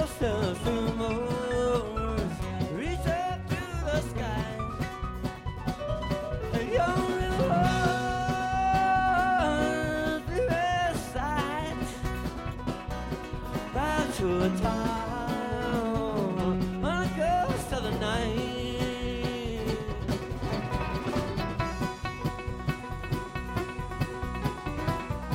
yourself some more. Reach up to the sky. Young little heart, the sight. Bow to a time.